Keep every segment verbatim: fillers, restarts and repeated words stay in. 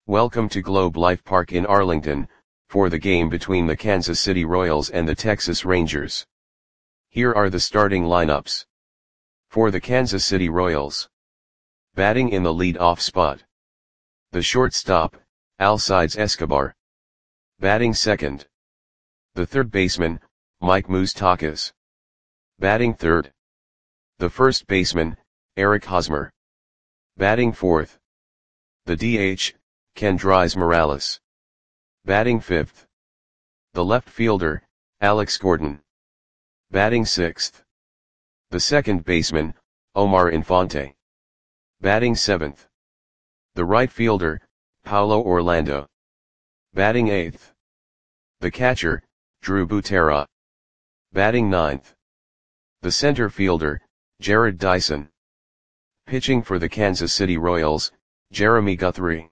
Welcome to Globe Life Park in Arlington, for the game between the Kansas City Royals and the Texas Rangers. Here are the starting lineups. For the Kansas City Royals. Batting in the lead-off spot. The shortstop, Alcides Escobar. Batting second. The third baseman, Mike Moustakas. Batting third. The first baseman, Eric Hosmer. Batting fourth. The D H, Kendrys Morales. Batting fifth. The left fielder, Alex Gordon. Batting sixth. The second baseman, Omar Infante. Batting seventh. The right fielder, Paulo Orlando. Batting eighth. The catcher, Drew Butera. Batting ninth. The center fielder, Jarrod Dyson. Pitching for the Kansas City Royals, Jeremy Guthrie.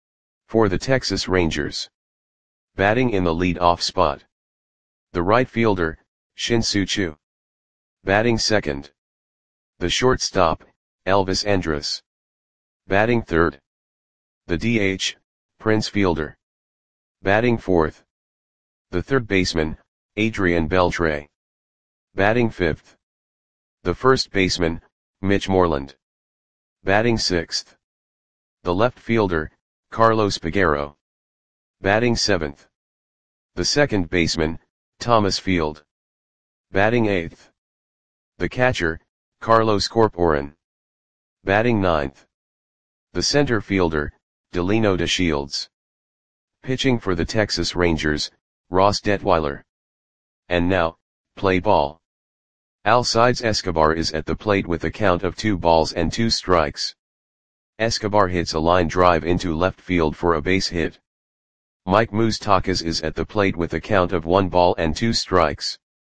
For the Texas Rangers. Batting in the lead-off spot. The right fielder, Shin-Soo Choo. Batting second. The shortstop, Elvis Andrus. Batting third. The D H, Prince Fielder. Batting fourth. The third baseman, Adrian Beltre. Batting fifth. The first baseman, Mitch Moreland. Batting sixth. The left fielder, Carlos Peguero. Batting seventh. The second baseman, Thomas Field. Batting eighth. The catcher, Carlos Corporan. Batting ninth. The center fielder, Delino DeShields. Pitching for the Texas Rangers, Ross Detweiler. And now, play ball. Alcides Escobar is at the plate with a count of two balls and two strikes. Escobar hits a line drive into left field for a base hit. Mike Moustakas is at the plate with a count of one ball and two strikes.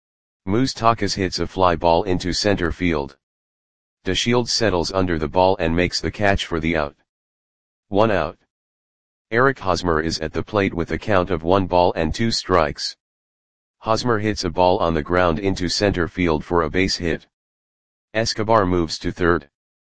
Moustakas hits a fly ball into center field. DeShields settles under the ball and makes the catch for the out. One out. Eric Hosmer is at the plate with a count of one ball and two strikes. Hosmer hits a ball on the ground into center field for a base hit. Escobar moves to third.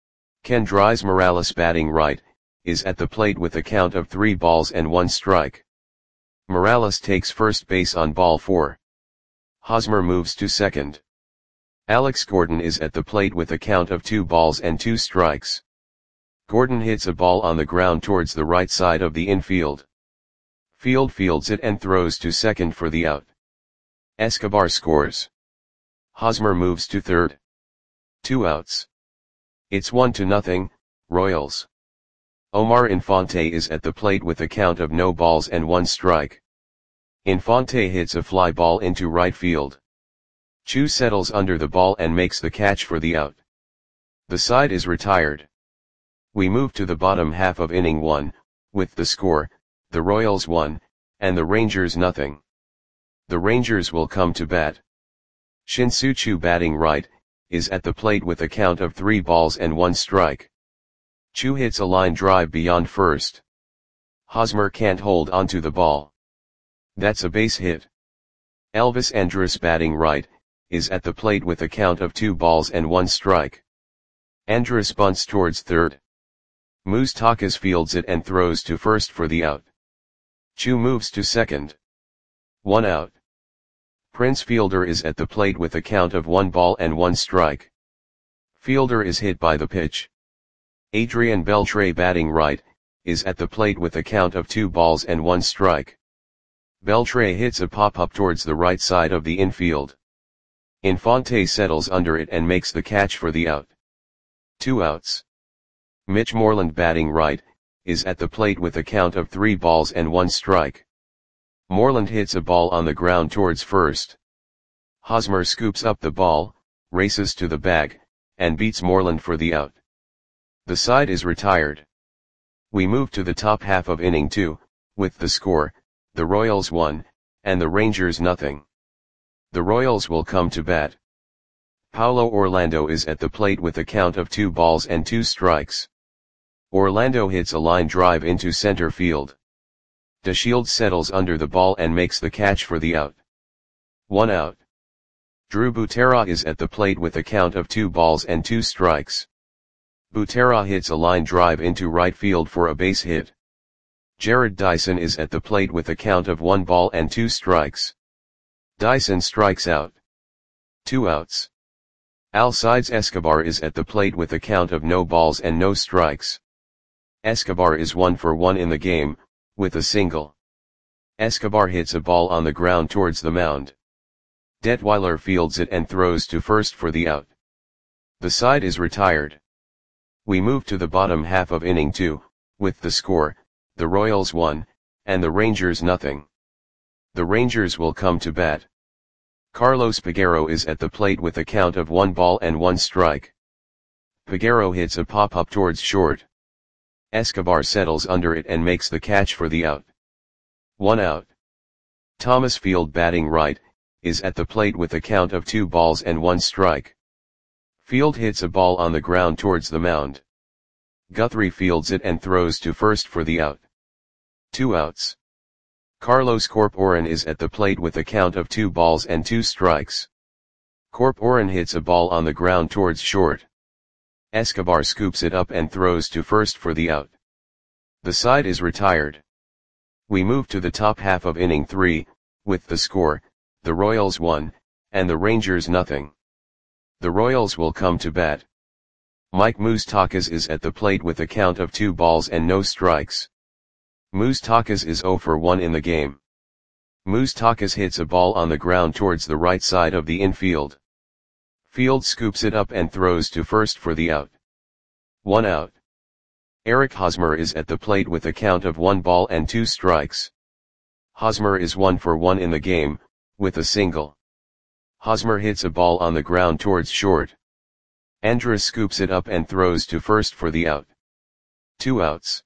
Kendrys Morales, batting right, is at the plate with a count of three balls and one strike. Morales takes first base on ball four. Hosmer moves to second. Alex Gordon is at the plate with a count of two balls and two strikes. Gordon hits a ball on the ground towards the right side of the infield. Field fields it and throws to second for the out. Escobar scores. Hosmer moves to third. Two outs. It's one to nothing, Royals. Omar Infante is at the plate with a count of no balls and one strike. Infante hits a fly ball into right field. Choo settles under the ball and makes the catch for the out. The side is retired. We move to the bottom half of inning one, with the score, the Royals one, and the Rangers nothing. The Rangers will come to bat. Shin-Soo Choo, batting right, is at the plate with a count of three balls and one strike. Choo hits a line drive beyond first. Hosmer can't hold onto the ball. That's a base hit. Elvis Andrus, batting right, is at the plate with a count of two balls and one strike. Andrus bunts towards third. Moustakas fields it and throws to first for the out. Choo moves to second. One out. Prince Fielder is at the plate with a count of one ball and one strike. Fielder is hit by the pitch. Adrian Beltre, batting right, is at the plate with a count of two balls and one strike. Beltre hits a pop-up towards the right side of the infield. Infante settles under it and makes the catch for the out. Two outs. Mitch Moreland, batting right, is at the plate with a count of three balls and one strike. Moreland hits a ball on the ground towards first. Hosmer scoops up the ball, races to the bag, and beats Moreland for the out. The side is retired. We move to the top half of inning two, with the score, the Royals one, and the Rangers nothing. The Royals will come to bat. Paulo Orlando is at the plate with a count of two balls and two strikes. Orlando hits a line drive into center field. DeShields settles under the ball and makes the catch for the out. One out. Drew Butera is at the plate with a count of two balls and two strikes. Butera hits a line drive into right field for a base hit. Jared Dyson is at the plate with a count of one ball and two strikes. Dyson strikes out. Two outs. Alcides Escobar is at the plate with a count of no balls and no strikes. Escobar is one for one in the game, with a single. Escobar hits a ball on the ground towards the mound. Detweiler fields it and throws to first for the out. The side is retired. We move to the bottom half of inning two, with the score, the Royals one, and the Rangers nothing. The Rangers will come to bat. Carlos Peguero is at the plate with a count of one ball and one strike. Peguero hits a pop-up towards short. Escobar settles under it and makes the catch for the out. One out. Thomas Field, batting right, is at the plate with a count of two balls and one strike. Field hits a ball on the ground towards the mound. Guthrie fields it and throws to first for the out. Two outs. Carlos Corporan is at the plate with a count of two balls and two strikes. Corporan hits a ball on the ground towards short. Escobar scoops it up and throws to first for the out. The side is retired. We move to the top half of inning three, with the score, the Royals one, and the Rangers nothing. The Royals will come to bat. Mike Moustakas is at the plate with a count of two balls and no strikes. Moustakas is zero for one in the game. Moustakas hits a ball on the ground towards the right side of the infield. Field scoops it up and throws to first for the out. One out. Eric Hosmer is at the plate with a count of one ball and two strikes. Hosmer is one for one in the game, with a single. Hosmer hits a ball on the ground towards short. Andrus scoops it up and throws to first for the out. Two outs.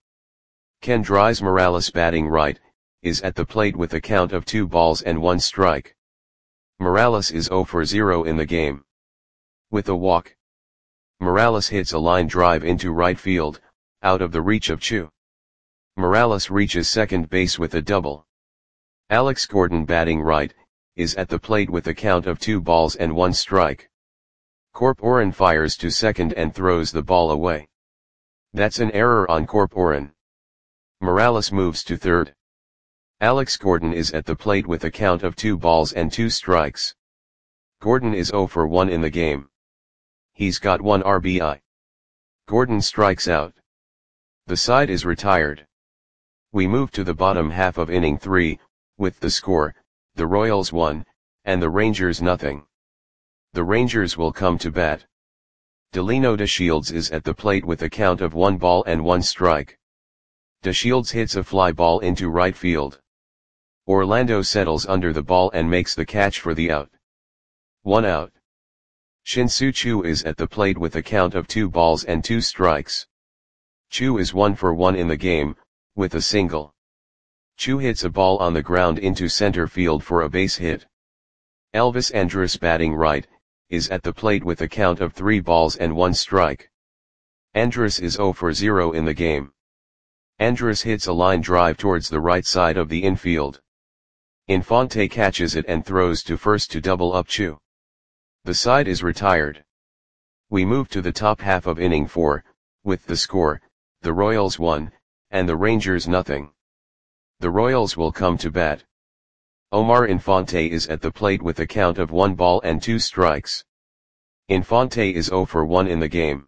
Kendrys Morales, batting right, is at the plate with a count of two balls and one strike. Morales is zero for zero in the game. With a walk. Morales hits a line drive into right field, out of the reach of Chu. Morales reaches second base with a double. Alex Gordon, batting right, is at the plate with a count of two balls and one strike. Corporan fires to second and throws the ball away. That's an error on Corporan. Morales moves to third. Alex Gordon is at the plate with a count of two balls and two strikes. Gordon is zero for one in the game. He's got one R B I. Gordon strikes out. The side is retired. We move to the bottom half of inning three, with the score, the Royals one, and the Rangers nothing. The Rangers will come to bat. Delino DeShields is at the plate with a count of one ball and one strike. DeShields hits a fly ball into right field. Orlando settles under the ball and makes the catch for the out. One out. Shin-Soo Choo is at the plate with a count of two balls and two strikes. Choo is one for one in the game, with a single. Choo hits a ball on the ground into center field for a base hit. Elvis Andrus, batting right, is at the plate with a count of three balls and one strike. Andrus is zero for zero in the game. Andrus hits a line drive towards the right side of the infield. Infante catches it and throws to first to double up Choo. The side is retired. We move to the top half of inning four, with the score, the Royals one, and the Rangers nothing. The Royals will come to bat. Omar Infante is at the plate with a count of one ball and two strikes. Infante is zero for one in the game.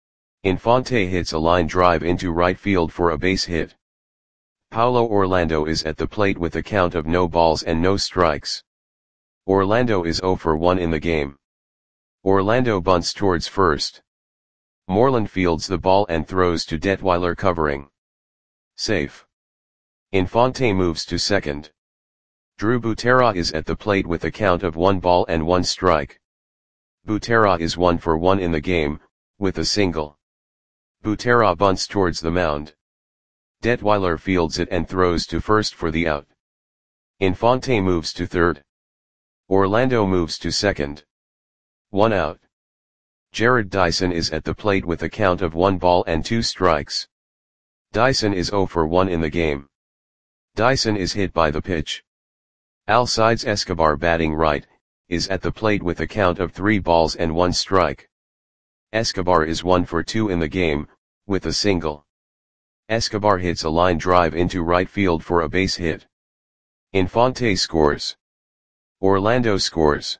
Infante hits a line drive into right field for a base hit. Paulo Orlando is at the plate with a count of no balls and no strikes. Orlando is zero for one in the game. Orlando bunts towards first. Moreland fields the ball and throws to Detweiler, covering. Safe. Infante moves to second. Drew Butera is at the plate with a count of one ball and one strike. Butera is one for one in the game, with a single. Butera bunts towards the mound. Detweiler fields it and throws to first for the out. Infante moves to third. Orlando moves to second. One out. Jared Dyson is at the plate with a count of one ball and two strikes. Dyson is zero for one in the game. Dyson is hit by the pitch. Alcides Escobar, batting right, is at the plate with a count of three balls and one strike. Escobar is one for two in the game, with a single. Escobar hits a line drive into right field for a base hit. Infante scores. Orlando scores.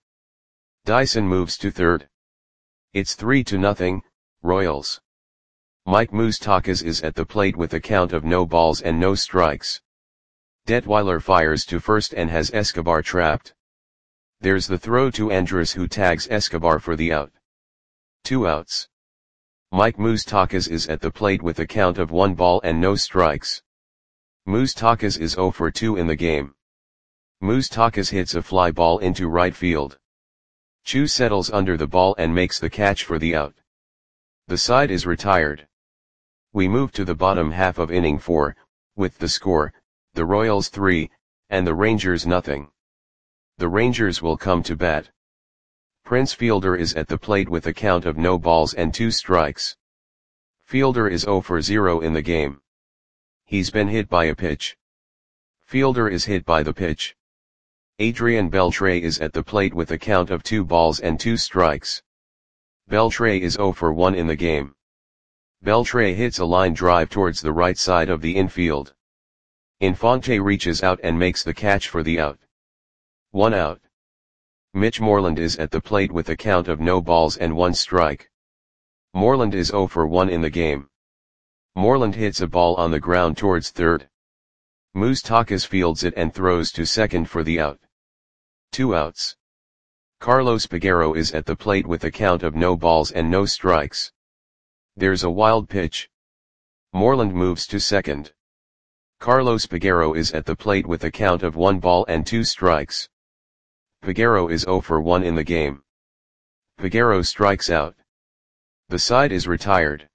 Dyson moves to third. It's three to nothing, Royals. Mike Moustakas is at the plate with a count of no balls and no strikes. Detweiler fires to first and has Escobar trapped. There's the throw to Andrus, who tags Escobar for the out. Two outs. Mike Moustakas is at the plate with a count of one ball and no strikes. Moustakas is zero for two in the game. Moustakas hits a fly ball into right field. Chu settles under the ball and makes the catch for the out. The side is retired. We move to the bottom half of inning four, with the score, the Royals three, and the Rangers nothing. The Rangers will come to bat. Prince Fielder is at the plate with a count of no balls and two strikes. Fielder is zero for zero in the game. He's been hit by a pitch. Fielder is hit by the pitch. Adrian Beltre is at the plate with a count of two balls and two strikes. Beltre is zero for one in the game. Beltre hits a line drive towards the right side of the infield. Infante reaches out and makes the catch for the out. One out. Mitch Moreland is at the plate with a count of no balls and one strike. Moreland is zero for one in the game. Moreland hits a ball on the ground towards third. Moustakas fields it and throws to second for the out. Two outs. Carlos Peguero is at the plate with a count of no balls and no strikes. There's a wild pitch. Moreland moves to second. Carlos Peguero is at the plate with a count of one ball and two strikes. Peguero is zero for one in the game. Peguero strikes out. The side is retired.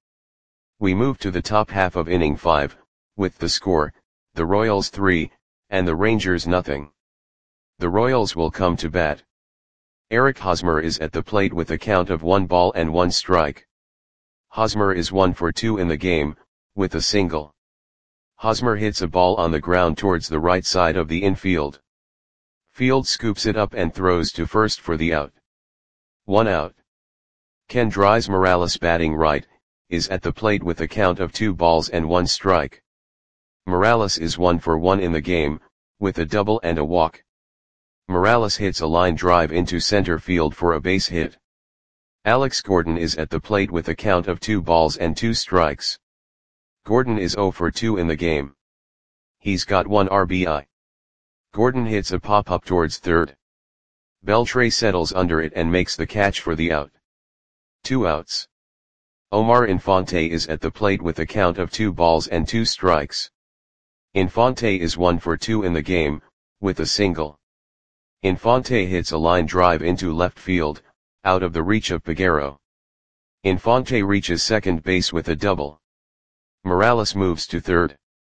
We move to the top half of inning five, with the score, the Royals three, and the Rangers nothing. The Royals will come to bat. Eric Hosmer is at the plate with a count of one ball and one strike. Hosmer is one for two in the game, with a single. Hosmer hits a ball on the ground towards the right side of the infield. Field scoops it up and throws to first for the out. One out. Kendrys Morales, batting right, is at the plate with a count of two balls and one strike. Morales is one for one in the game, with a double and a walk. Morales hits a line drive into center field for a base hit. Alex Gordon is at the plate with a count of two balls and two strikes. Gordon is zero for two in the game. He's got one R B I. Gordon hits a pop-up towards third. Beltre settles under it and makes the catch for the out. Two outs. Omar Infante is at the plate with a count of two balls and two strikes. Infante is one for two in the game, with a single. Infante hits a line drive into left field, out of the reach of Peguero. Infante reaches second base with a double. Morales moves to third.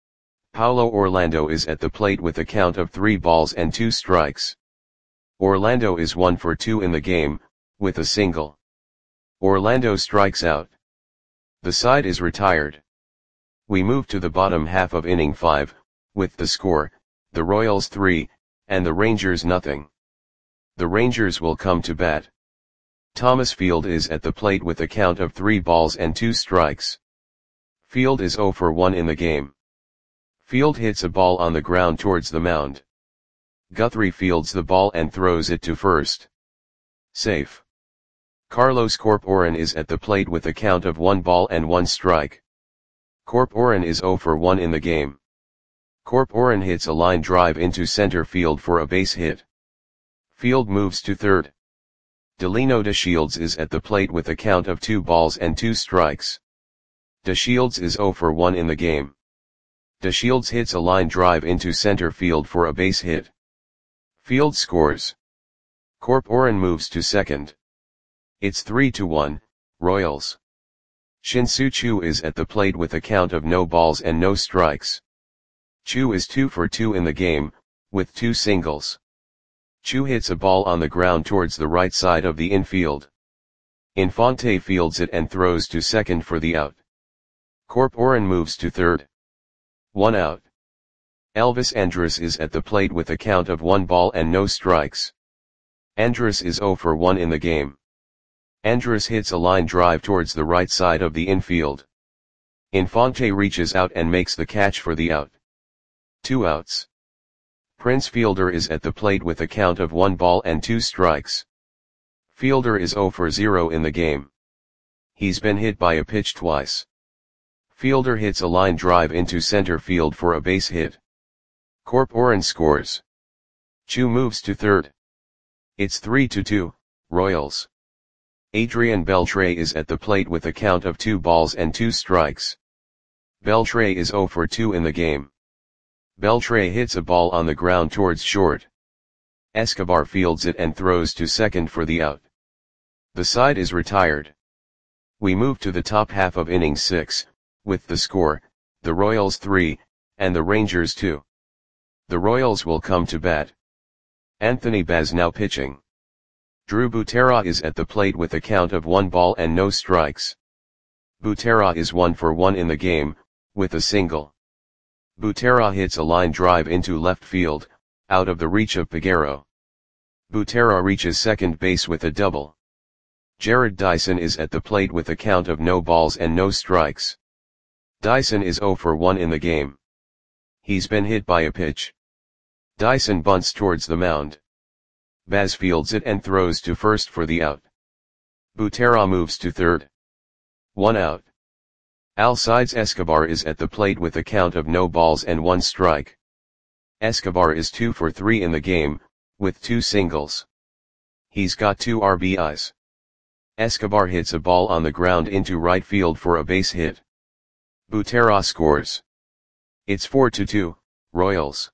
Paulo Orlando is at the plate with a count of three balls and two strikes. Orlando is one for two in the game, with a single. Orlando strikes out. The side is retired. We move to the bottom half of inning five, with the score, the Royals three, and the Rangers nothing. The Rangers will come to bat. Thomas Field is at the plate with a count of three balls and two strikes. Field is zero for one in the game. Field hits a ball on the ground towards the mound. Guthrie fields the ball and throws it to first. Safe. Carlos Corporan is at the plate with a count of one ball and one strike. Corporan is zero for one in the game. Corporan hits a line drive into center field for a base hit. Field moves to third. Delino DeShields is at the plate with a count of two balls and two strikes. DeShields is zero for one in the game. DeShields hits a line drive into center field for a base hit. Field scores. Corporan moves to second. It's three to one, Royals. Shin-Soo Choo is at the plate with a count of no balls and no strikes. Choo is two for two in the game, with two singles. Choo hits a ball on the ground towards the right side of the infield. Infante fields it and throws to second for the out. Corporan moves to third. One out. Elvis Andrus is at the plate with a count of one ball and no strikes. Andrus is zero for one in the game. Andrus hits a line drive towards the right side of the infield. Infante reaches out and makes the catch for the out. Two outs. Prince Fielder is at the plate with a count of one ball and two strikes. Fielder is zero for zero in the game. He's been hit by a pitch twice. Fielder hits a line drive into center field for a base hit. Corporan scores. Chu moves to third. It's three to two, Royals. Adrian Beltre is at the plate with a count of two balls and two strikes. Beltre is zero for two in the game. Beltre hits a ball on the ground towards short. Escobar fields it and throws to second for the out. The side is retired. We move to the top half of inning six, with the score, the Royals three, and the Rangers two. The Royals will come to bat. Anthony Baz now pitching. Drew Butera is at the plate with a count of one ball and no strikes. Butera is one for one in the game, with a single. Butera hits a line drive into left field, out of the reach of Peguero. Butera reaches second base with a double. Jared Dyson is at the plate with a count of no balls and no strikes. Dyson is zero for one in the game. He's been hit by a pitch. Dyson bunts towards the mound. Baz fields it and throws to first for the out. Butera moves to third. One out. Alcides Escobar is at the plate with a count of no balls and one strike. Escobar is two for three in the game, with two singles. He's got two R B Is. Escobar hits a ball on the ground into right field for a base hit. Butera scores. It's four to two, Royals.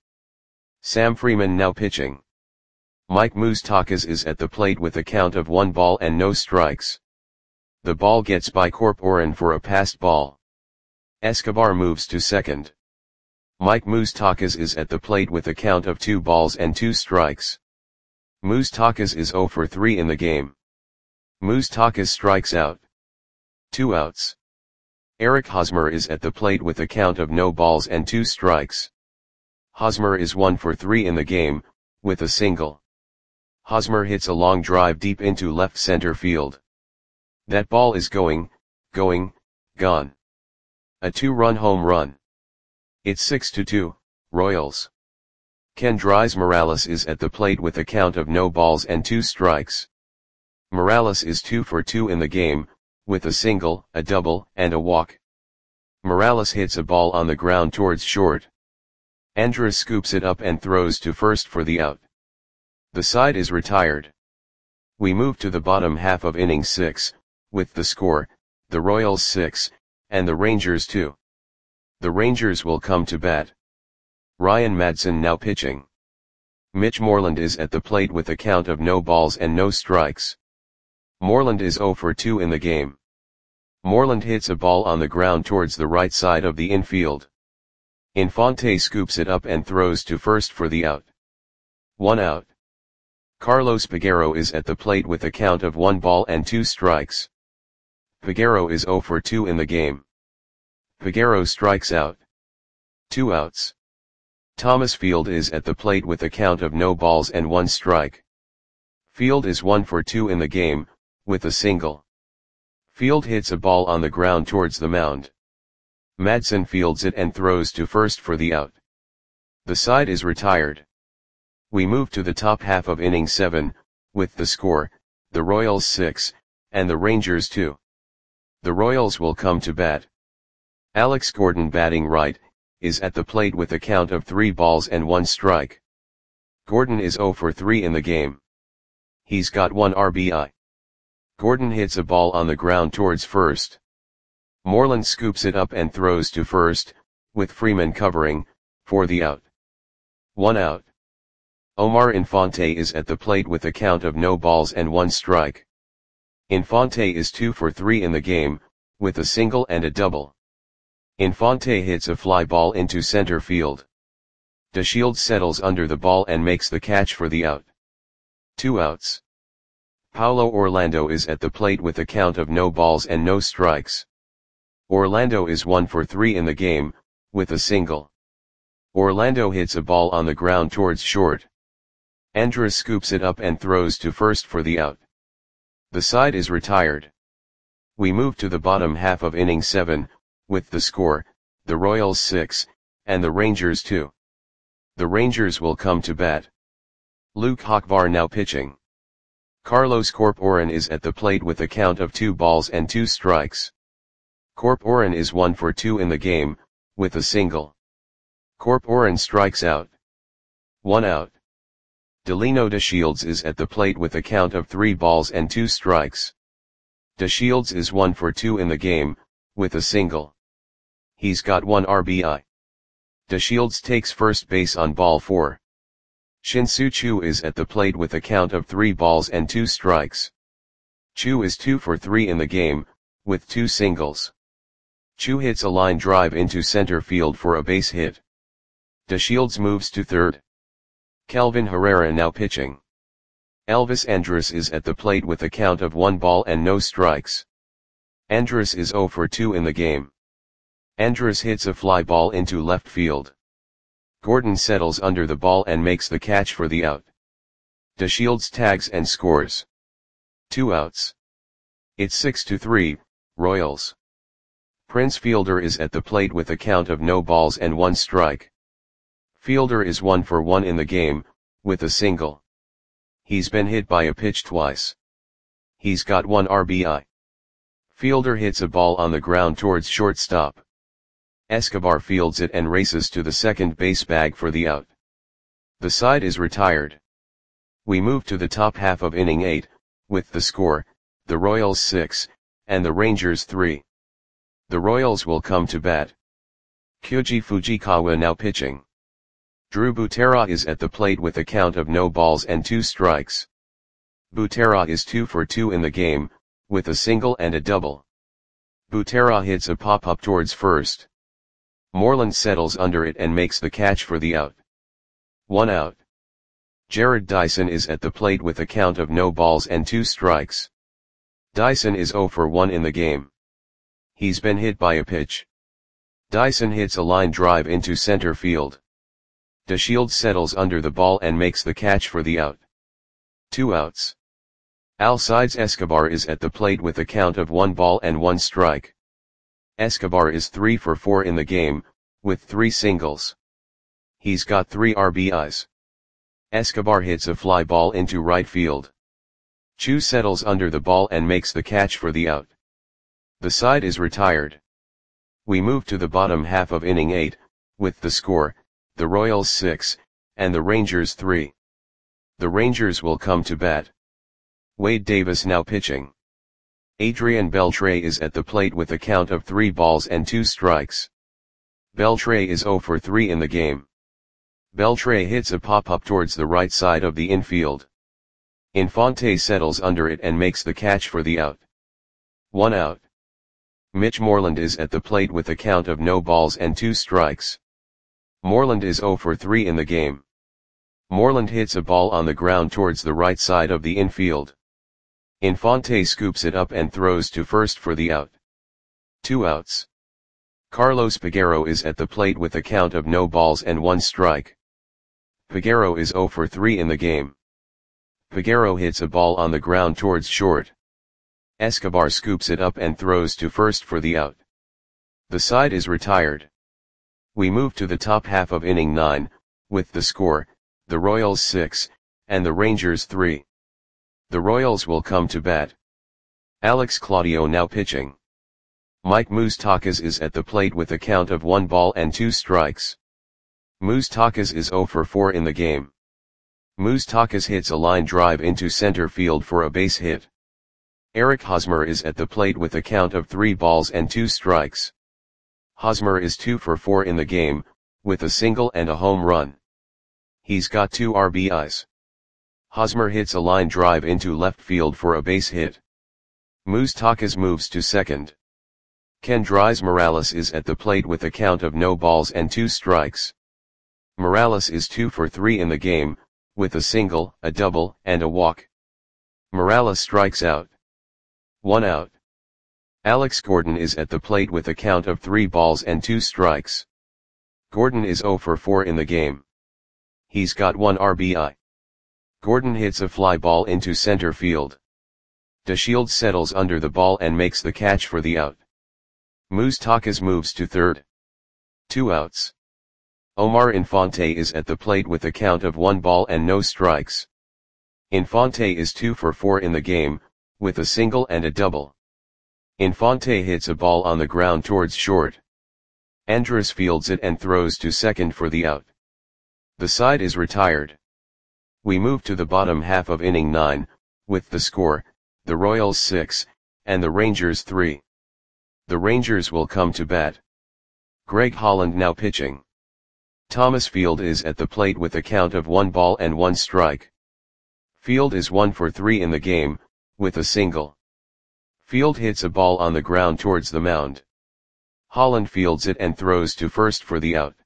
Sam Freeman now pitching. Mike Moustakas is at the plate with a count of one ball and no strikes. The ball gets by Corporan for a passed ball. Escobar moves to second. Mike Moustakas is at the plate with a count of two balls and two strikes. Moustakas is zero for three in the game. Moustakas strikes out. Two outs. Eric Hosmer is at the plate with a count of no balls and two strikes. Hosmer is one for three in the game, with a single. Hosmer hits a long drive deep into left center field. That ball is going, going, gone. A two-run home run. It's six to two, Royals. Kendrys Morales is at the plate with a count of no balls and two strikes. Morales is two for two in the game, with a single, a double, and a walk. Morales hits a ball on the ground towards short. Andrus scoops it up and throws to first for the out. The side is retired. We move to the bottom half of inning six, with the score, the Royals six, and the Rangers two. The Rangers will come to bat. Ryan Madson now pitching. Mitch Moreland is at the plate with a count of no balls and no strikes. Moreland is zero for two in the game. Moreland hits a ball on the ground towards the right side of the infield. Infante scoops it up and throws to first for the out. One out. Carlos Peguero is at the plate with a count of one ball and two strikes. Peguero is zero for two in the game. Peguero strikes out. Two outs. Thomas Field is at the plate with a count of no balls and one strike. Field is one for two in the game, with a single. Field hits a ball on the ground towards the mound. Madson fields it and throws to first for the out. The side is retired. We move to the top half of inning seven, with the score, the Royals six, and the Rangers two. The Royals will come to bat. Alex Gordon batting right, is at the plate with a count of three balls and one strike. Gordon is zero for three in the game. He's got one R B I. Gordon hits a ball on the ground towards first. Moreland scoops it up and throws to first, with Freeman covering, for the out. One out. Omar Infante is at the plate with a count of no balls and one strike. Infante is two for three in the game, with a single and a double. Infante hits a fly ball into center field. DeShields settles under the ball and makes the catch for the out. Two outs. Paulo Orlando is at the plate with a count of no balls and no strikes. Orlando is one for three in the game, with a single. Orlando hits a ball on the ground towards short. Andrus scoops it up and throws to first for the out. The side is retired. We move to the bottom half of inning seven, with the score, the Royals six, and the Rangers two. The Rangers will come to bat. Luke Hochvar now pitching. Carlos Corporan is at the plate with a count of two balls and two strikes. Corporan is one for two in the game, with a single. Corporan strikes out. One out. Delino DeShields is at the plate with a count of three balls and two strikes. DeShields is one for two in the game, with a single. He's got one R B I. DeShields takes first base on ball four. Shin-Soo Choo is at the plate with a count of three balls and two strikes. Choo is two for three in the game, with two singles. Choo hits a line drive into center field for a base hit. DeShields moves to third. Kelvin Herrera now pitching. Elvis Andrus is at the plate with a count of one ball and no strikes. Andrus is zero for two in the game. Andrus hits a fly ball into left field. Gordon settles under the ball and makes the catch for the out. DeShields tags and scores. Two outs. It's six to three, Royals. Prince Fielder is at the plate with a count of no balls and one strike. Fielder is one for one in the game, with a single. He's been hit by a pitch twice. He's got one R B I. Fielder hits a ball on the ground towards shortstop. Escobar fields it and races to the second base bag for the out. The side is retired. We move to the top half of inning eight, with the score, the Royals six, and the Rangers three. The Royals will come to bat. Kyoji Fujikawa now pitching. Drew Butera is at the plate with a count of no balls and two strikes. Butera is two for two in the game, with a single and a double. Butera hits a pop-up towards first. Moreland settles under it and makes the catch for the out. One out. Jared Dyson is at the plate with a count of no balls and two strikes. Dyson is zero for one in the game. He's been hit by a pitch. Dyson hits a line drive into center field. DeShields settles under the ball and makes the catch for the out. Two outs. Alcides Escobar is at the plate with a count of one ball and one strike. Escobar is three for four in the game, with three singles. He's got three R B Is. Escobar hits a fly ball into right field. Choo settles under the ball and makes the catch for the out. The side is retired. We move to the bottom half of inning eight, with the score, the Royals six, and the Rangers three. The Rangers will come to bat. Wade Davis now pitching. Adrian Beltre is at the plate with a count of three balls and two strikes. Beltre is zero for three in the game. Beltre hits a pop-up towards the right side of the infield. Infante settles under it and makes the catch for the out. One out. Mitch Moreland is at the plate with a count of no balls and two strikes. Moreland is zero for three in the game. Moreland hits a ball on the ground towards the right side of the infield. Infante scoops it up and throws to first for the out. Two outs. Carlos Peguero is at the plate with a count of no balls and one strike. Peguero is zero for three in the game. Peguero hits a ball on the ground towards short. Escobar scoops it up and throws to first for the out. The side is retired. We move to the top half of inning nine, with the score, the Royals six, and the Rangers three. The Royals will come to bat. Alex Claudio now pitching. Mike Moustakas is at the plate with a count of one ball and two strikes. Moustakas is zero for four in the game. Moustakas hits a line drive into center field for a base hit. Eric Hosmer is at the plate with a count of three balls and two strikes. Hosmer is two for four in the game, with a single and a home run. He's got two R B Is. Hosmer hits a line drive into left field for a base hit. Moustakas moves to second. Kendrys Morales is at the plate with a count of no balls and two strikes. Morales is two for three in the game, with a single, a double, and a walk. Morales strikes out. One out. Alex Gordon is at the plate with a count of three balls and two strikes. Gordon is zero for four in the game. He's got one R B I. Gordon hits a fly ball into center field. DeShields settles under the ball and makes the catch for the out. Moustakas moves to third. Two outs. Omar Infante is at the plate with a count of one ball and no strikes. Infante is two for four in the game, with a single and a double. Infante hits a ball on the ground towards short. Andrus fields it and throws to second for the out. The side is retired. We move to the bottom half of inning nine, with the score, the Royals six, and the Rangers three. The Rangers will come to bat. Greg Holland now pitching. Thomas Field is at the plate with a count of one ball and one strike. Field is one for three in the game, with a single. Field hits a ball on the ground towards the mound. Holland fields it and throws to first for the out.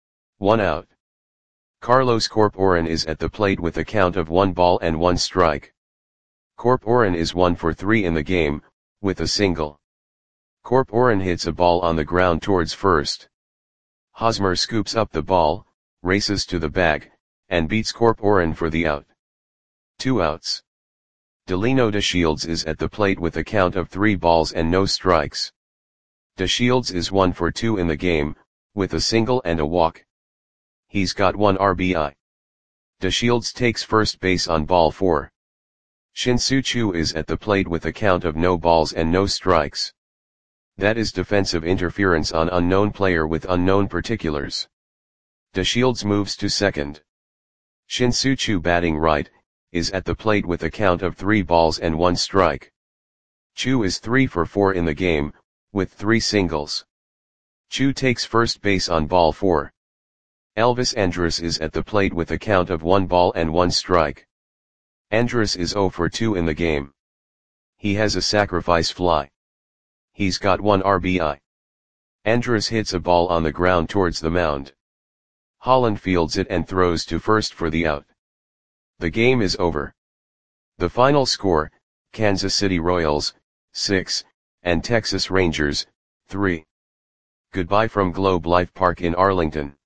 One out. Carlos Corporan is at the plate with a count of one ball and one strike. Corporan is one for three in the game, with a single. Corporan hits a ball on the ground towards first. Hosmer scoops up the ball, races to the bag, and beats Corporan for the out. Two outs. Delino DeShields is at the plate with a count of three balls and no strikes. DeShields is one for two in the game, with a single and a walk. He's got one R B I. DeShields takes first base on ball four. Shin-Soo Choo is at the plate with a count of no balls and no strikes. That is defensive interference on unknown player with unknown particulars. DeShields moves to second. Shin-Soo Choo, batting right, is at the plate with a count of three balls and one strike. Choo is three for four in the game, with three singles. Choo takes first base on ball four. Elvis Andrus is at the plate with a count of one ball and one strike. Andrus is zero for two in the game. He has a sacrifice fly. He's got one R B I. Andrus hits a ball on the ground towards the mound. Holland fields it and throws to first for the out. The game is over. The final score, Kansas City Royals, six, and Texas Rangers, three. Goodbye from Globe Life Park in Arlington.